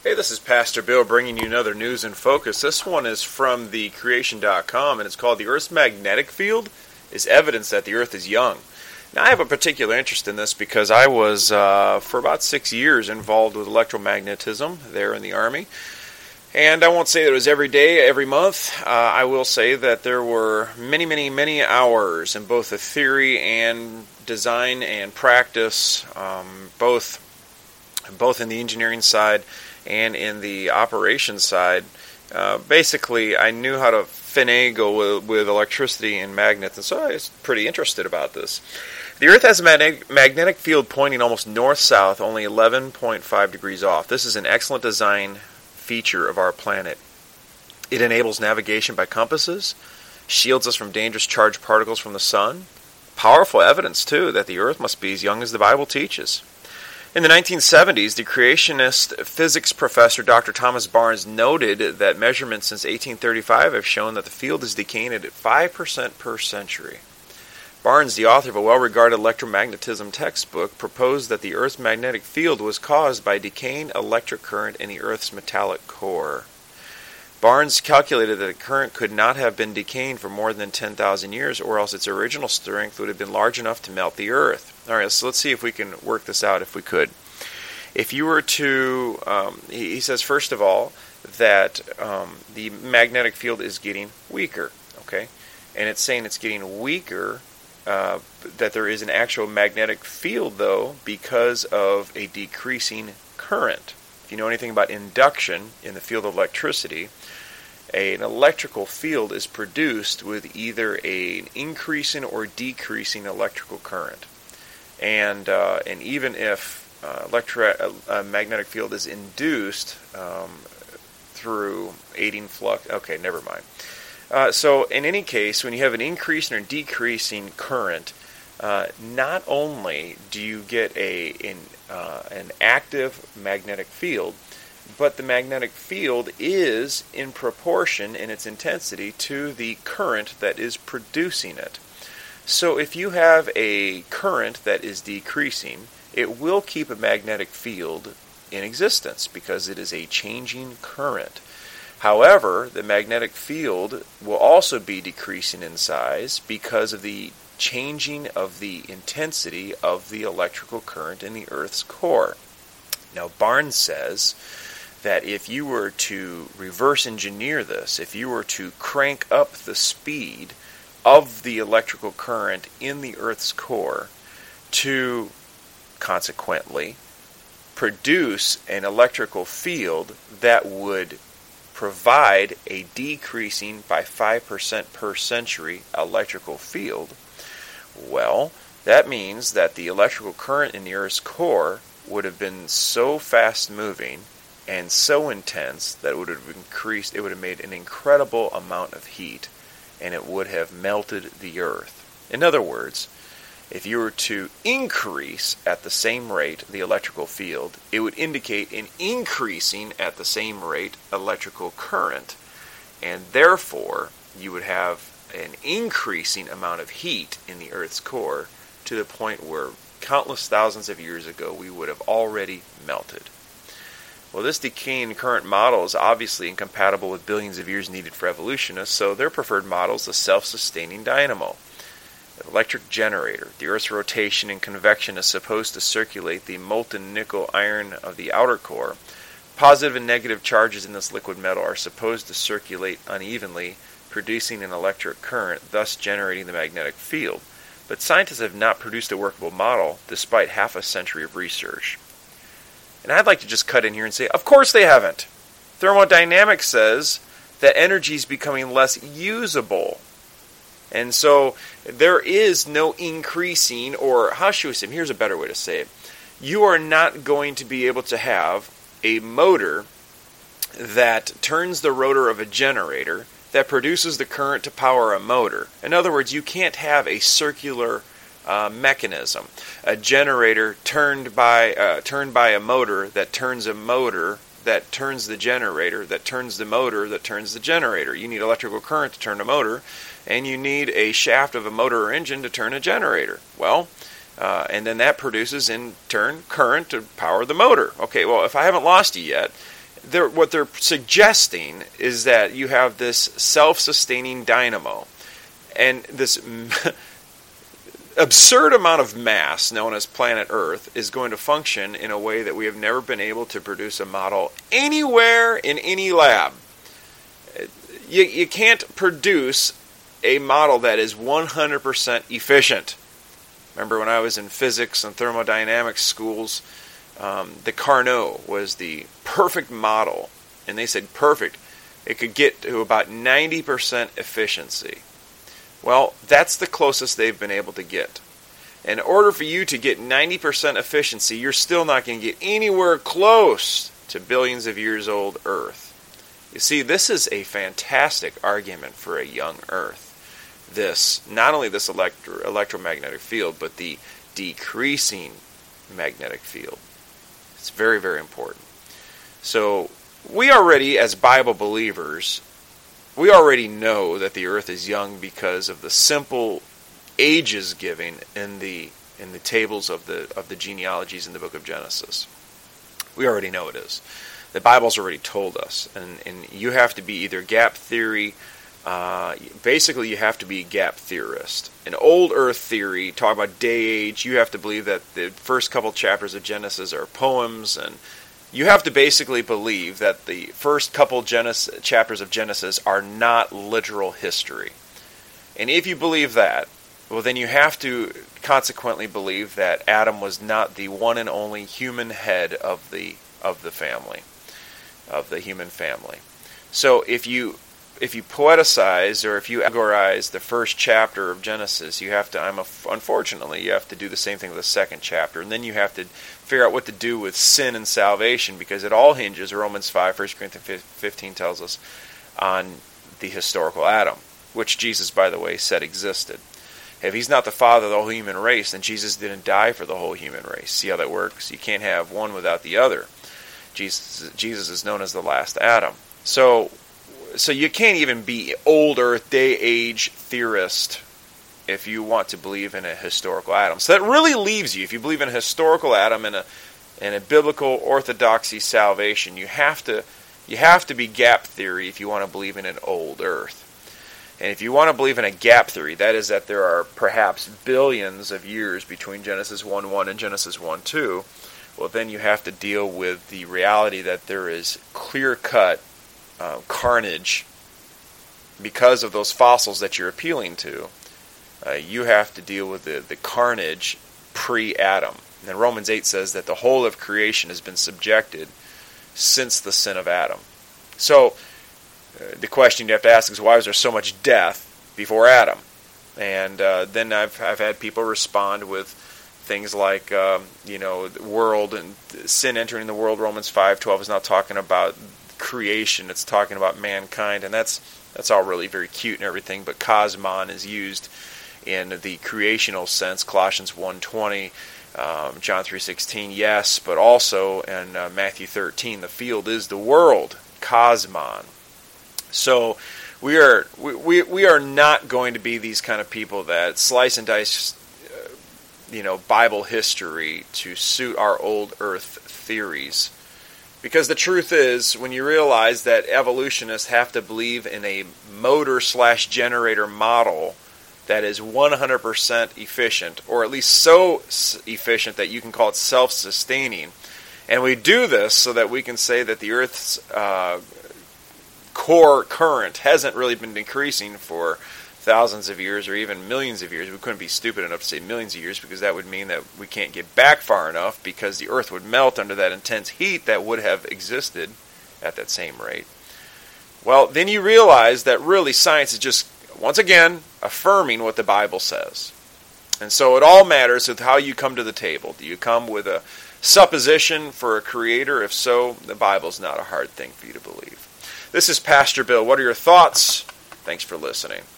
Hey, this is Pastor Bill bringing you another News in Focus. This one is from thecreation.com, and it's called "The Earth's Magnetic Field is Evidence that the Earth is Young." Now, I have a particular interest in this because I was, for about 6 years, involved with electromagnetism there in the Army. And I won't say that it was every day, every month. I will say that there were many hours in both the theory and design and practice, both in the engineering side and in the operations side. Basically, I knew how to finagle with electricity and magnets, and so I was pretty interested about this. The Earth has a magnetic field pointing almost north-south, only 11.5 degrees off. This is an excellent design feature of our planet. It enables navigation by compasses, shields us from dangerous charged particles from the sun. Powerful evidence, too, that the Earth must be as young as the Bible teaches. In the 1970s, the creationist physics professor Dr. Thomas Barnes noted that measurements since 1835 have shown that the field is decaying at 5% per century. Barnes, the author of a well-regarded electromagnetism textbook, proposed that the Earth's magnetic field was caused by decaying electric current in the Earth's metallic core. Barnes calculated that the current could not have been decaying for more than 10,000 years, or else its original strength would have been large enough to melt the Earth. All right, so let's see if we can work this out if we could. If you were to, he says, first of all, that the magnetic field is getting weaker, okay? And it's saying it's getting weaker, that there is an actual magnetic field, though, because of a decreasing current. If you know anything about induction in the field of electricity, an electrical field is produced with either an increasing or decreasing electrical current. And even if a magnetic field is induced through aiding flux, okay, never mind. So in any case, when you have an increasing or decreasing current, not only do you get an active magnetic field, but the magnetic field is in proportion in its intensity to the current that is producing it. So if you have a current that is decreasing, it will keep a magnetic field in existence because it is a changing current. However, the magnetic field will also be decreasing in size because of the changing of the intensity of the electrical current in the Earth's core. Now, Barnes says that if you were to reverse engineer this, if you were to crank up the speed of the electrical current in the Earth's core to, consequently, produce an electrical field that would provide a decreasing by 5% per century electrical field, well, that means that the electrical current in the Earth's core would have been so fast-moving and so intense that it would have made an incredible amount of heat, and it would have melted the Earth. In other words, if you were to increase at the same rate the electrical field, it would indicate an increasing at the same rate electrical current, and therefore you would have an increasing amount of heat in the Earth's core to the point where countless thousands of years ago we would have already melted. Well, this decaying current model is obviously incompatible with billions of years needed for evolutionists, so their preferred model is the self-sustaining dynamo. An electric generator. The Earth's rotation and convection is supposed to circulate the molten nickel iron of the outer core. Positive and negative charges in this liquid metal are supposed to circulate unevenly, producing an electric current, thus generating the magnetic field. But scientists have not produced a workable model, despite half a century of research. And I'd like to just cut in here and say, of course they haven't. Thermodynamics says that energy is becoming less usable. And so there is no increasing, or how should we say, here's a better way to say it. You are not going to be able to have a motor that turns the rotor of a generator that produces the current to power a motor. In other words, you can't have a circular mechanism, a generator turned by a motor that turns a motor that turns the generator, that turns the motor, that turns the generator. You need electrical current to turn a motor, and you need a shaft of a motor or engine to turn a generator. Well, and then that produces, in turn, current to power the motor. Okay, well, if I haven't lost you yet, what they're suggesting is that you have this self-sustaining dynamo, and this absurd amount of mass known as planet Earth is going to function in a way that we have never been able to produce a model anywhere in any lab. You can't produce a model that is 100% efficient. Remember when I was in physics and thermodynamics schools, the Carnot was the perfect model, and they said perfect. It could get to about 90% efficiency. Well, that's the closest they've been able to get. In order for you to get 90% efficiency, you're still not going to get anywhere close to billions of years old Earth. You see, this is a fantastic argument for a young Earth. Not only this electromagnetic field, but the decreasing magnetic field. It's very, very important. So we already, as Bible believers, we already know that the Earth is young because of the simple ages given in the tables of the genealogies in the book of Genesis. We already know it is. The Bible's already told us, and you have to be either gap theory. Basically, you have to be a gap theorist. In old Earth theory, talk about day age, you have to believe that the first couple chapters of Genesis are poems, and you have to basically believe that the first couple chapters of Genesis are not literal history. And if you believe that, well, then you have to consequently believe that Adam was not the one and only human head of the family, of the human family. So if you poeticize or if you allegorize the first chapter of Genesis, you have to, unfortunately, you have to do the same thing with the second chapter. And then you have to figure out what to do with sin and salvation, because it all hinges, Romans 5, 1 Corinthians 15 tells us, on the historical Adam, which Jesus, by the way, said existed. If he's not the father of the whole human race, then Jesus didn't die for the whole human race. See how that works? You can't have one without the other. Jesus is known as the last Adam. So you can't even be old Earth, day age theorist if you want to believe in a historical Adam. So that really leaves you, if you believe in a historical Adam and a biblical orthodoxy salvation, you have to be gap theory if you want to believe in an old Earth. And if you want to believe in a gap theory, that is that there are perhaps billions of years between Genesis 1:1 and Genesis 1:2, well, then you have to deal with the reality that there is clear-cut carnage because of those fossils that you're appealing to. You have to deal with the carnage pre-Adam. And Romans 8 says that the whole of creation has been subjected since the sin of Adam. So the question you have to ask is, why was there so much death before Adam? And then I've had people respond with things like, the world and sin entering the world. Romans 5:12 is not talking about creation; it's talking about mankind, and that's all really very cute and everything. But cosmon is used in the creational sense. Colossians 1:20, John 3:16, yes, but also in Matthew 13, the field is the world, cosmon. So we are not going to be these kind of people that slice and dice, Bible history to suit our old Earth theories. Because the truth is, when you realize that evolutionists have to believe in a motor/generator model that is 100% efficient, or at least so efficient that you can call it self-sustaining, and we do this so that we can say that the Earth's core current hasn't really been decreasing for thousands of years or even millions of years. We couldn't be stupid enough to say millions of years, because that would mean that we can't get back far enough, because the Earth would melt under that intense heat that would have existed at that same rate. Well, then you realize that really science is just, once again, affirming what the Bible says. And so it all matters with how you come to the table. Do you come with a supposition for a creator? If so, the Bible's not a hard thing for you to believe. This is Pastor Bill. What are your thoughts? Thanks for listening.